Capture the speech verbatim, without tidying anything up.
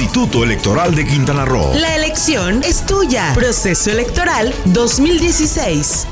Instituto Electoral de Quintana Roo. La elección es tuya. Proceso Electoral dos mil dieciséis.